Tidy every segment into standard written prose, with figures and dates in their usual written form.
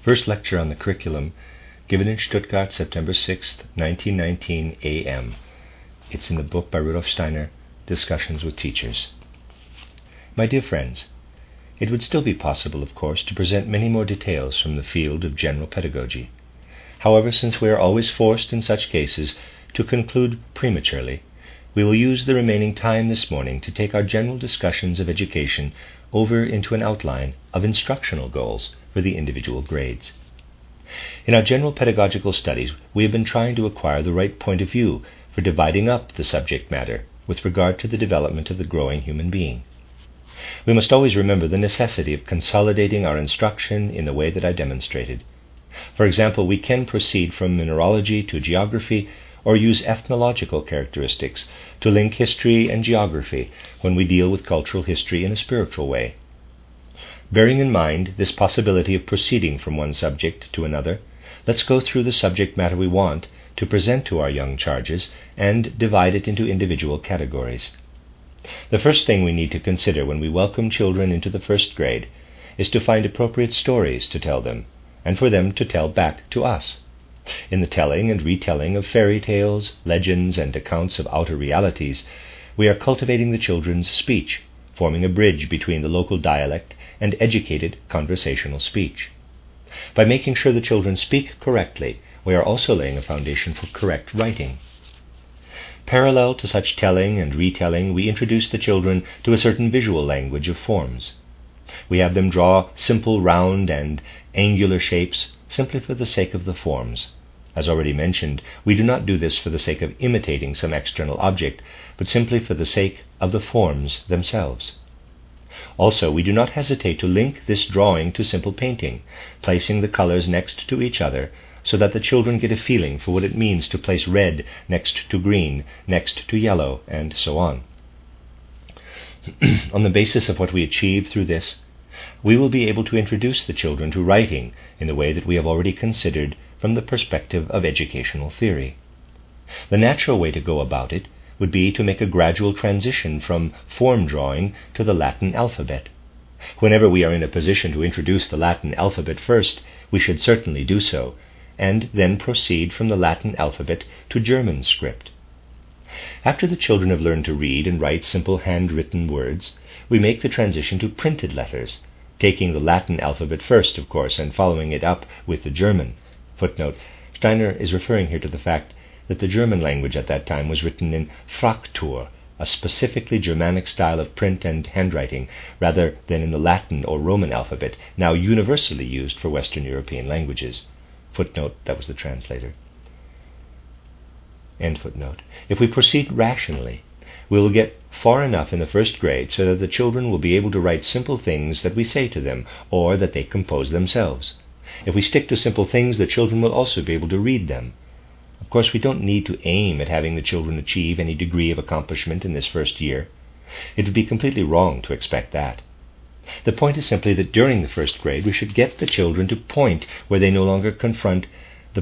First lecture on the curriculum, given in Stuttgart, September 6, 1919 a.m. It's in the book by Rudolf Steiner, Discussions with Teachers. My dear friends, it would still be possible, of course, to present many more details from the field of general pedagogy. However, since we are always forced in such cases to conclude prematurely, we will use the remaining time this morning to take our general discussions of education over into an outline of instructional goals for the individual grades. In our general pedagogical studies, we have been trying to acquire the right point of view for dividing up the subject matter with regard to the development of the growing human being. We must always remember the necessity of consolidating our instruction in the way that I demonstrated. For example, we can proceed from mineralogy to geography, or use ethnological characteristics to link history and geography when we deal with cultural history in a spiritual way. Bearing in mind this possibility of proceeding from one subject to another, let's go through the subject matter we want to present to our young charges and divide it into individual categories. The first thing we need to consider when we welcome children into the first grade is to find appropriate stories to tell them, and for them to tell back to us. In the telling and retelling of fairy tales, legends, and accounts of outer realities, we are cultivating the children's speech, forming a bridge between the local dialect and educated conversational speech. By making sure the children speak correctly, we are also laying a foundation for correct writing. Parallel to such telling and retelling, we introduce the children to a certain visual language of forms. We have them draw simple round and angular shapes simply for the sake of the forms. As already mentioned, we do not do this for the sake of imitating some external object, but simply for the sake of the forms themselves. Also, we do not hesitate to link this drawing to simple painting, placing the colors next to each other so that the children get a feeling for what it means to place red next to green, next to yellow, and so on. On the basis of what we achieve through this, we will be able to introduce the children to writing in the way that we have already considered from the perspective of educational theory. The natural way to go about it would be to make a gradual transition from form drawing to the Latin alphabet. Whenever we are in a position to introduce the Latin alphabet first, we should certainly do so, and then proceed from the Latin alphabet to German script. After the children have learned to read and write simple handwritten words, we make the transition to printed letters, taking the Latin alphabet first, of course, and following it up with the German. Footnote: Steiner is referring here to the fact that the German language at that time was written in Fraktur, a specifically Germanic style of print and handwriting, rather than in the Latin or Roman alphabet, now universally used for Western European languages. Footnote: that was the translator. End footnote. If we proceed rationally, we will get far enough in the first grade so that the children will be able to write simple things that we say to them, or that they compose themselves. If we stick to simple things, the children will also be able to read them. Of course, we don't need to aim at having the children achieve any degree of accomplishment in this first year. It would be completely wrong to expect that. The point is simply that during the first grade we should get the children to point where they no longer confront the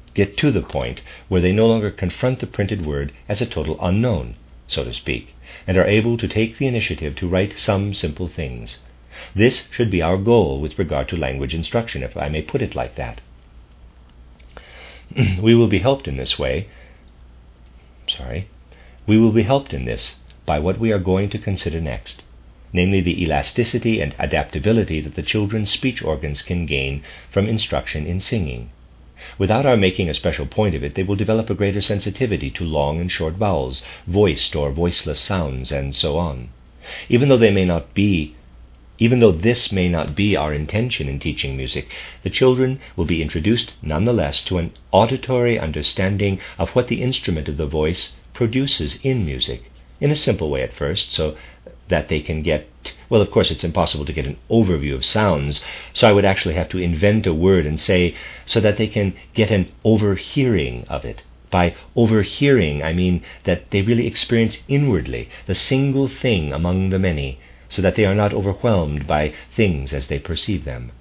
printed word as a total unknown, so to speak, and are able to take the initiative to write some simple things. This should be our goal with regard to language instruction, if I may put it like that. We will be helped in this by what we are going to consider next, namely the elasticity and adaptability that the children's speech organs can gain from instruction in singing. Without our making a special point of it, they will develop a greater sensitivity to long and short vowels, voiced or voiceless sounds, and so on. Even though this may not be our intention in teaching music, the children will be introduced nonetheless to an auditory understanding of what the instrument of the voice produces in music, in a simple way at first, so that they can get, well, of course it's impossible to get an overview of sounds, so I would actually have to invent a word and say, so that they can get an overhearing of it. By overhearing, I mean that they really experience inwardly the single thing among the many, so that they are not overwhelmed by things as they perceive them.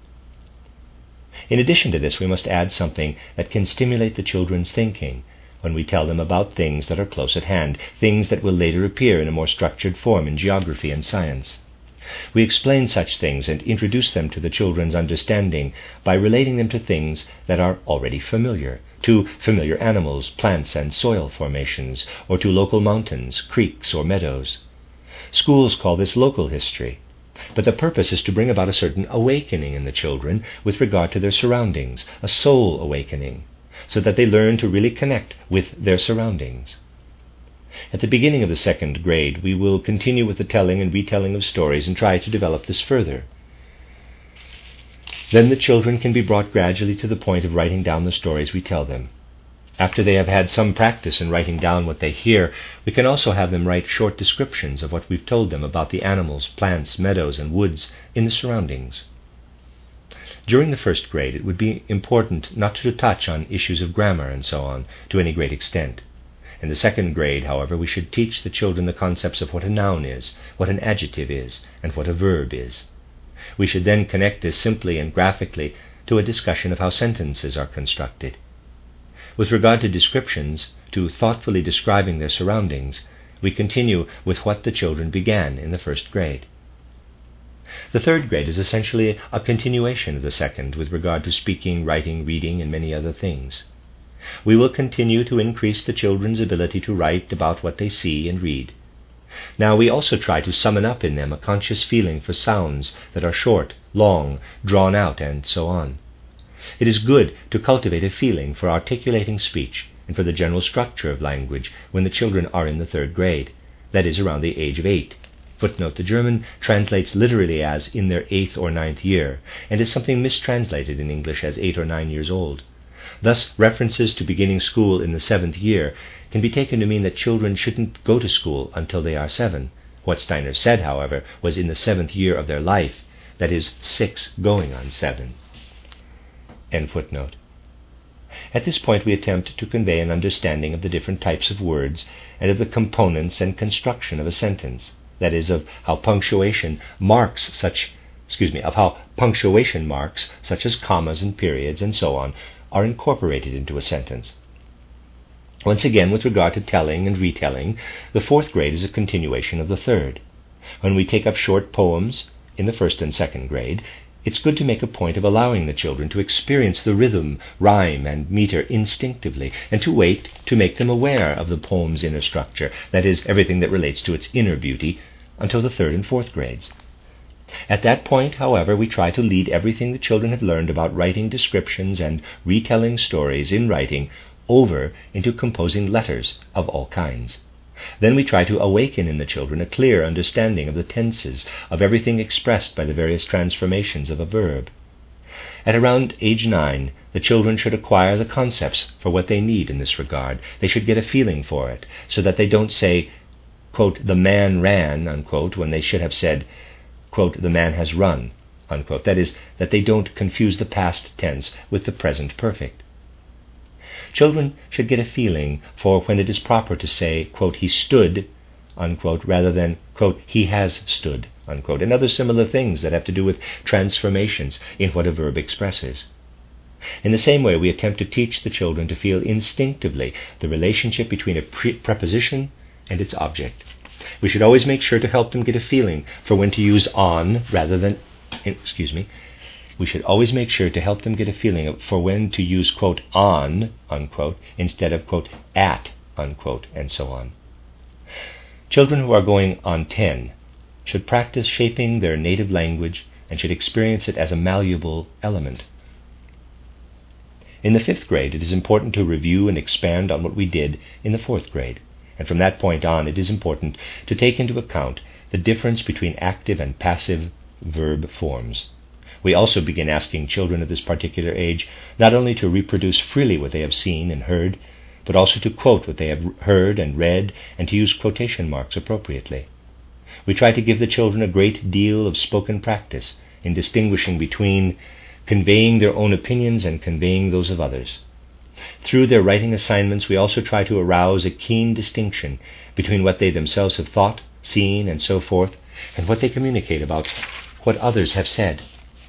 In addition to this, we must add something that can stimulate the children's thinking when we tell them about things that are close at hand, things that will later appear in a more structured form in geography and science. We explain such things and introduce them to the children's understanding by relating them to things that are already familiar, to familiar animals, plants, and soil formations, or to local mountains, creeks, or meadows. Schools call this local history, but the purpose is to bring about a certain awakening in the children with regard to their surroundings, a soul awakening, so that they learn to really connect with their surroundings. At the beginning of the second grade, we will continue with the telling and retelling of stories and try to develop this further. Then the children can be brought gradually to the point of writing down the stories we tell them. After they have had some practice in writing down what they hear, we can also have them write short descriptions of what we've told them about the animals, plants, meadows, and woods in the surroundings. During the first grade, it would be important not to touch on issues of grammar and so on to any great extent. In the second grade, however, we should teach the children the concepts of what a noun is, what an adjective is, and what a verb is. We should then connect this simply and graphically to a discussion of how sentences are constructed. With regard to descriptions, to thoughtfully describing their surroundings, we continue with what the children began in the first grade. The third grade is essentially a continuation of the second with regard to speaking, writing, reading, and many other things. We will continue to increase the children's ability to write about what they see and read. Now we also try to summon up in them a conscious feeling for sounds that are short, long, drawn out, and so on. It is good to cultivate a feeling for articulating speech and for the general structure of language when the children are in the third grade, that is, around the age of 8. Footnote: the German translates literally as in their 8th or 9th year, and is something mistranslated in English as 8 or 9 years old. Thus, references to beginning school in the 7th year can be taken to mean that children shouldn't go to school until they are 7. What Steiner said, however, was in the 7th year of their life, that is, 6 going on 7. End footnote. At this point we attempt to convey an understanding of the different types of words and of the components and construction of a sentence, that is, of how punctuation marks such as commas and periods and so on are incorporated into a sentence. Once again, with regard to telling and retelling, the fourth grade is a continuation of the third. When we take up short poems in the first and second grade, it's good to make a point of allowing the children to experience the rhythm, rhyme, and meter instinctively, and to wait to make them aware of the poem's inner structure, that is, everything that relates to its inner beauty, until the third and fourth grades. At that point, however, we try to lead everything the children have learned about writing descriptions and retelling stories in writing over into composing letters of all kinds. Then we try to awaken in the children a clear understanding of the tenses of everything expressed by the various transformations of a verb. At around age 9, the children should acquire the concepts for what they need in this regard. They should get a feeling for it, so that they don't say, quote, "the man ran," unquote, when they should have said, quote, "the man has run," unquote. That is, that they don't confuse the past tense with the present perfect. Children should get a feeling for when it is proper to say, quote, "he stood," unquote, rather than, quote, "he has stood," unquote, and other similar things that have to do with transformations in what a verb expresses. In the same way, we attempt to teach the children to feel instinctively the relationship between a preposition and its object. We should always make sure to help them get a feeling for when to use on rather than, we should always make sure to help them get a feeling for when to use, quote, "on," unquote, instead of, quote, "at," unquote, and so on. Children who are going on 10 should practice shaping their native language and should experience it as a malleable element. In the 5th grade, it is important to review and expand on what we did in the 4th grade, and from that point on, it is important to take into account the difference between active and passive verb forms. We also begin asking children of this particular age not only to reproduce freely what they have seen and heard, but also to quote what they have heard and read and to use quotation marks appropriately. We try to give the children a great deal of spoken practice in distinguishing between conveying their own opinions and conveying those of others. Through their writing assignments, we also try to arouse a keen distinction between what they themselves have thought, seen, and so forth, and what they communicate about what others have said.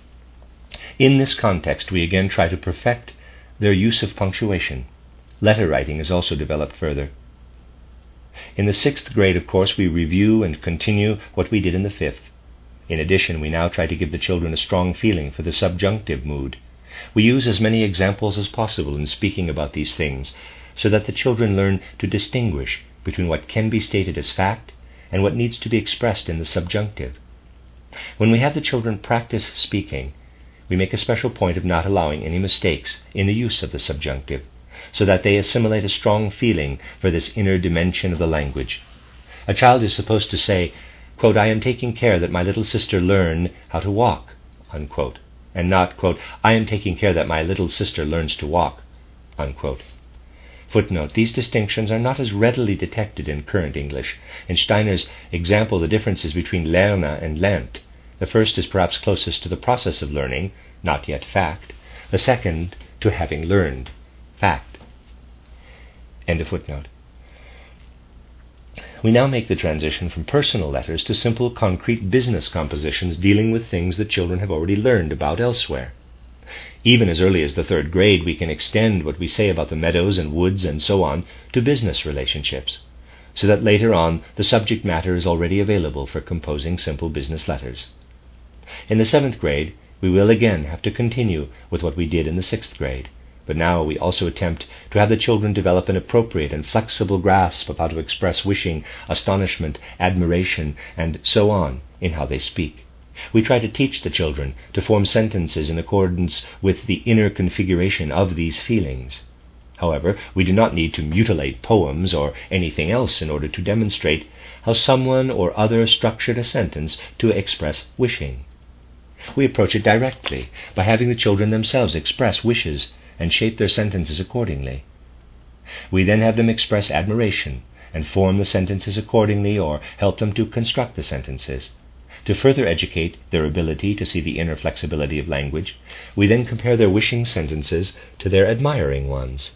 In this context, we again try to perfect their use of punctuation. Letter writing is also developed further. In the 6th grade, of course, we review and continue what we did in the 5th. In addition, we now try to give the children a strong feeling for the subjunctive mood. We use as many examples as possible in speaking about these things, so that the children learn to distinguish between what can be stated as fact and what needs to be expressed in the subjunctive. When we have the children practice speaking, we make a special point of not allowing any mistakes in the use of the subjunctive, so that they assimilate a strong feeling for this inner dimension of the language. A child is supposed to say, quote, "I am taking care that my little sister learn how to walk," unquote, and not, quote, "I am taking care that my little sister learns to walk," unquote. Footnote: these distinctions are not as readily detected in current English. In Steiner's example, the differences between lernen and lernt. The first is perhaps closest to the process of learning, not yet fact. The second, to having learned, fact. End of footnote. We now make the transition from personal letters to simple, concrete business compositions dealing with things that children have already learned about elsewhere. Even as early as the 3rd grade, we can extend what we say about the meadows and woods and so on to business relationships, so that later on the subject matter is already available for composing simple business letters. In the 7th grade, we will again have to continue with what we did in the 6th grade, but now we also attempt to have the children develop an appropriate and flexible grasp of how to express wishing, astonishment, admiration, and so on in how they speak. We try to teach the children to form sentences in accordance with the inner configuration of these feelings. However, we do not need to mutilate poems or anything else in order to demonstrate how someone or other structured a sentence to express wishing. We approach it directly by having the children themselves express wishes and shape their sentences accordingly. We then have them express admiration and form the sentences accordingly, or help them to construct the sentences. To further educate their ability to see the inner flexibility of language, we then compare their wishing sentences to their admiring ones.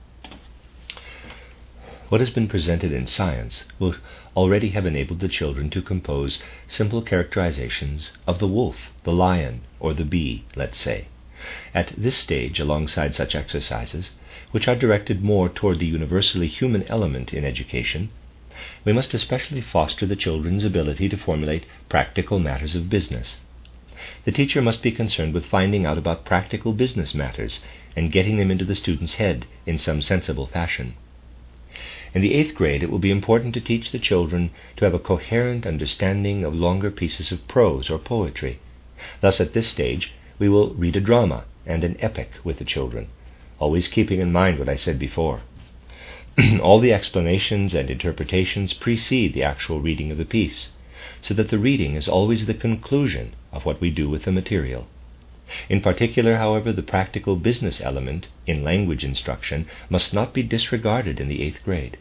What has been presented in science will already have enabled the children to compose simple characterizations of the wolf, the lion, or the bee, let's say. At this stage, alongside such exercises, which are directed more toward the universally human element in education, we must especially foster the children's ability to formulate practical matters of business. The teacher must be concerned with finding out about practical business matters and getting them into the student's head in some sensible fashion. In the 8th grade, it will be important to teach the children to have a coherent understanding of longer pieces of prose or poetry. Thus, at this stage, we will read a drama and an epic with the children, always keeping in mind what I said before. All the explanations and interpretations precede the actual reading of the piece, so that the reading is always the conclusion of what we do with the material. In particular, however, the practical business element in language instruction must not be disregarded in the 8th grade.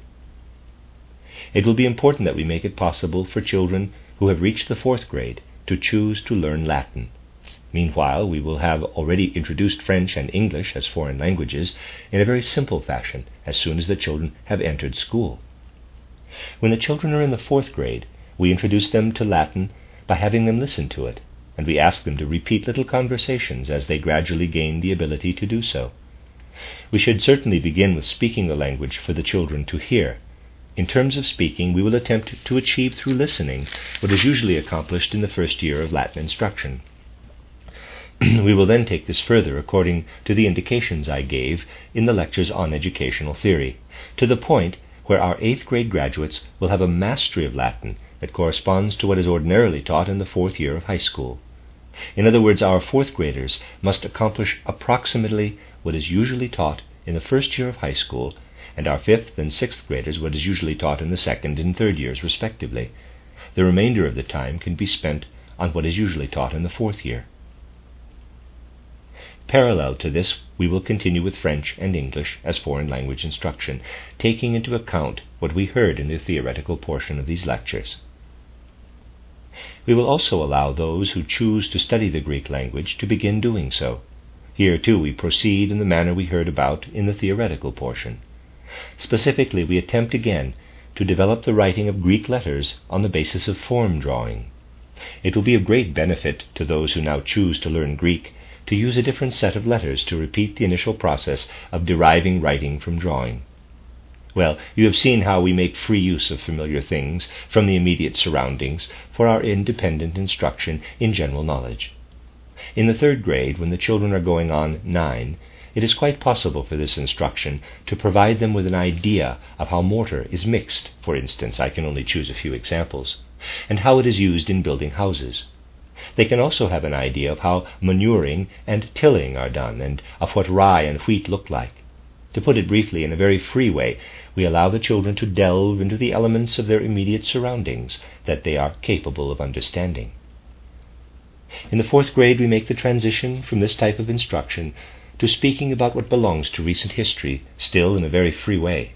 It will be important that we make it possible for children who have reached the 4th grade to choose to learn Latin. Meanwhile, we will have already introduced French and English as foreign languages in a very simple fashion as soon as the children have entered school. When the children are in the 4th grade, we introduce them to Latin by having them listen to it, and we ask them to repeat little conversations as they gradually gain the ability to do so. We should certainly begin with speaking the language for the children to hear. In terms of speaking, we will attempt to achieve through listening what is usually accomplished in the 1st year of Latin instruction. We will then take this further according to the indications I gave in the lectures on educational theory, to the point where our 8th grade graduates will have a mastery of Latin that corresponds to what is ordinarily taught in the 4th year of high school. In other words, our 4th graders must accomplish approximately what is usually taught in the 1st year of high school, and our 5th and 6th graders what is usually taught in the 2nd and 3rd years, respectively. The remainder of the time can be spent on what is usually taught in the 4th year. Parallel to this, we will continue with French and English as foreign language instruction, taking into account what we heard in the theoretical portion of these lectures. We will also allow those who choose to study the Greek language to begin doing so. Here, too, we proceed in the manner we heard about in the theoretical portion. Specifically, we attempt again to develop the writing of Greek letters on the basis of form drawing. It will be of great benefit to those who now choose to learn Greek to use a different set of letters to repeat the initial process of deriving writing from drawing. Well, you have seen how we make free use of familiar things from the immediate surroundings for our independent instruction in general knowledge. In the 3rd grade, when the children are going on 9, it is quite possible for this instruction to provide them with an idea of how mortar is mixed, for instance, I can only choose a few examples, and how it is used in building houses. They can also have an idea of how manuring and tilling are done, and of what rye and wheat look like. To put it briefly, in a very free way, we allow the children to delve into the elements of their immediate surroundings that they are capable of understanding. In the 4th grade, we make the transition from this type of instruction to speaking about what belongs to recent history, still in a very free way.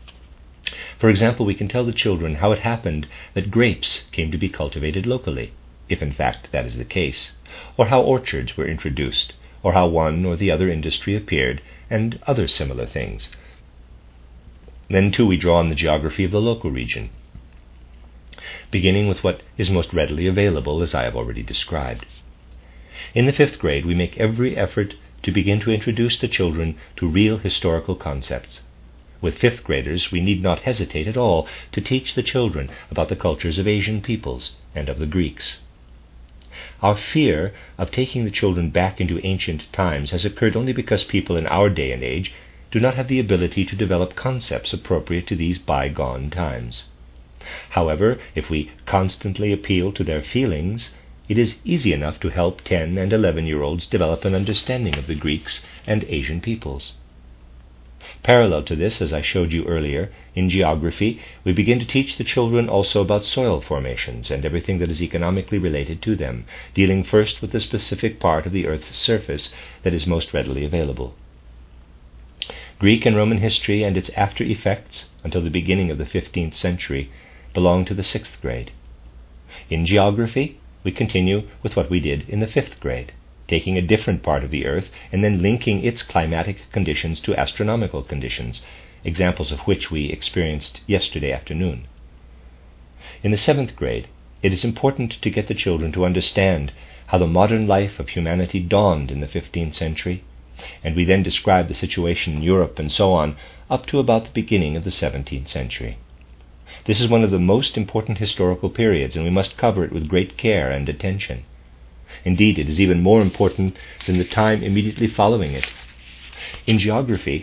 For example, we can tell the children how it happened that grapes came to be cultivated locally, if in fact that is the case, or how orchards were introduced, or how one or the other industry appeared, and other similar things. Then, too, we draw on the geography of the local region, beginning with what is most readily available, as I have already described. In the 5th grade, we make every effort to begin to introduce the children to real historical concepts. With 5th graders, we need not hesitate at all to teach the children about the cultures of Asian peoples and of the Greeks. Our fear of taking the children back into ancient times has occurred only because people in our day and age do not have the ability to develop concepts appropriate to these bygone times. However, if we constantly appeal to their feelings, it is easy enough to help 10 and 11-year-olds develop an understanding of the Greeks and Asian peoples. Parallel to this, as I showed you earlier, in geography, we begin to teach the children also about soil formations and everything that is economically related to them, dealing first with the specific part of the Earth's surface that is most readily available. Greek and Roman history and its after effects, until the beginning of the 15th century, belong to the 6th grade. In geography, we continue with what we did in the 5th grade, taking a different part of the Earth and then linking its climatic conditions to astronomical conditions, examples of which we experienced yesterday afternoon. In the 7th grade, it is important to get the children to understand how the modern life of humanity dawned in the 15th century, and we then describe the situation in Europe and so on up to about the beginning of the 17th century. This is one of the most important historical periods, and we must cover it with great care and attention. Indeed, it is even more important than the time immediately following it. In geography,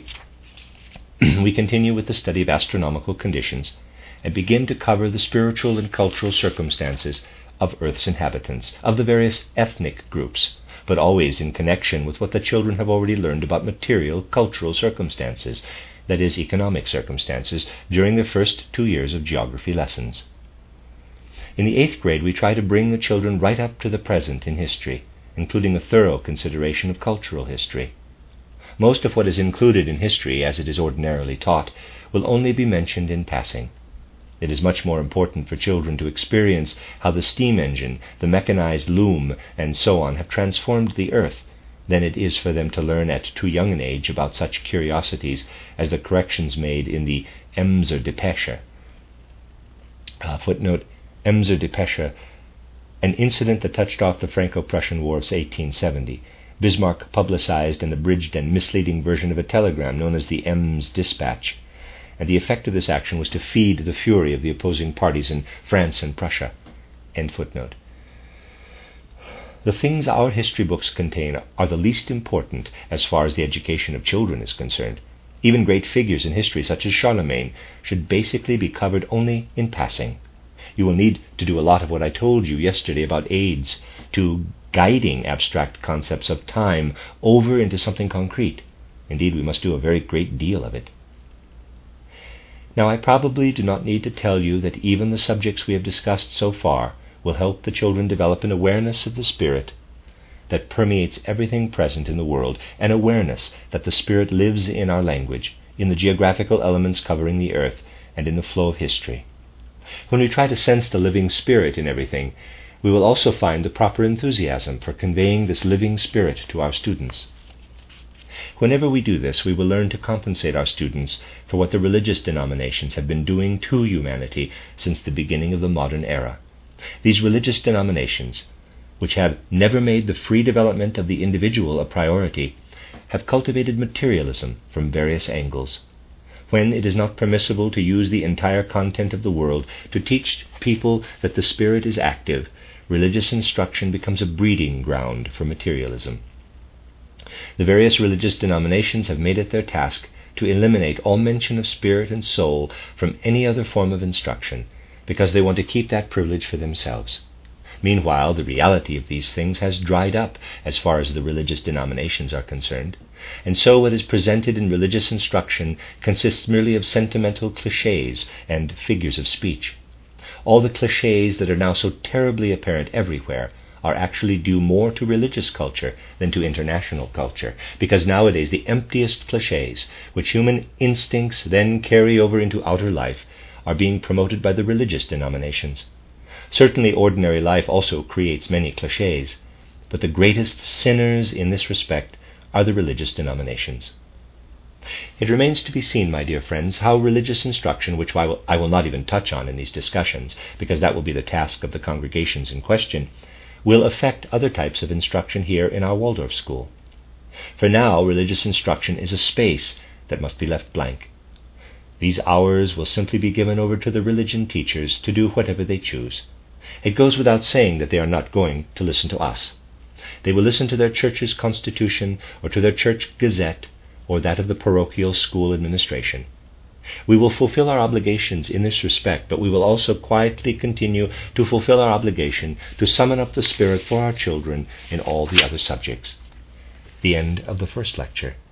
we continue with the study of astronomical conditions and begin to cover the spiritual and cultural circumstances of Earth's inhabitants, of the various ethnic groups, but always in connection with what the children have already learned about material, cultural circumstances, that is, economic circumstances, during their first 2 years of geography lessons. In the 8th grade, we try to bring the children right up to the present in history, including a thorough consideration of cultural history. Most of what is included in history, as it is ordinarily taught, will only be mentioned in passing. It is much more important for children to experience how the steam engine, the mechanized loom, and so on have transformed the earth than it is for them to learn at too young an age about such curiosities as the corrections made in the Emser Depesche. Footnote, Emser Depesche, an incident that touched off the Franco-Prussian War of 1870. Bismarck publicized an abridged and misleading version of a telegram known as the Ems Dispatch, and the effect of this action was to feed the fury of the opposing parties in France and Prussia. End footnote. The things our history books contain are the least important as far as the education of children is concerned. Even great figures in history, such as Charlemagne, should basically be covered only in passing. You will need to do a lot of what I told you yesterday about aids to guiding abstract concepts of time over into something concrete. Indeed, we must do a very great deal of it. Now, I probably do not need to tell you that even the subjects we have discussed so far will help the children develop an awareness of the Spirit that permeates everything present in the world, an awareness that the Spirit lives in our language, in the geographical elements covering the earth, and in the flow of history. When we try to sense the living Spirit in everything, we will also find the proper enthusiasm for conveying this living Spirit to our students. Whenever we do this, we will learn to compensate our students for what the religious denominations have been doing to humanity since the beginning of the modern era. These religious denominations, which have never made the free development of the individual a priority, have cultivated materialism from various angles. when it is not permissible to use the entire content of the world to teach people that the spirit is active, religious instruction becomes a breeding ground for materialism. The various religious denominations have made it their task to eliminate all mention of spirit and soul from any other form of instruction, because they want to keep that privilege for themselves. Meanwhile, the reality of these things has dried up as far as the religious denominations are concerned, and so what is presented in religious instruction consists merely of sentimental clichés and figures of speech. All the clichés that are now so terribly apparent everywhere are actually due more to religious culture than to international culture, because nowadays the emptiest clichés, which human instincts then carry over into outer life, are being promoted by the religious denominations. Certainly ordinary life also creates many clichés, but the greatest sinners in this respect are the religious denominations. It remains to be seen, my dear friends, how religious instruction, which I will not even touch on in these discussions, because that will be the task of the congregations in question, will affect other types of instruction here in our Waldorf school. For now, religious instruction is a space that must be left blank. These hours will simply be given over to the religion teachers to do whatever they choose. It goes without saying that they are not going to listen to us. They will listen to their church's constitution or to their church gazette or that of the parochial school administration. We will fulfill our obligations in this respect, but we will also quietly continue to fulfill our obligation to summon up the Spirit for our children in all the other subjects. The end of the first lecture.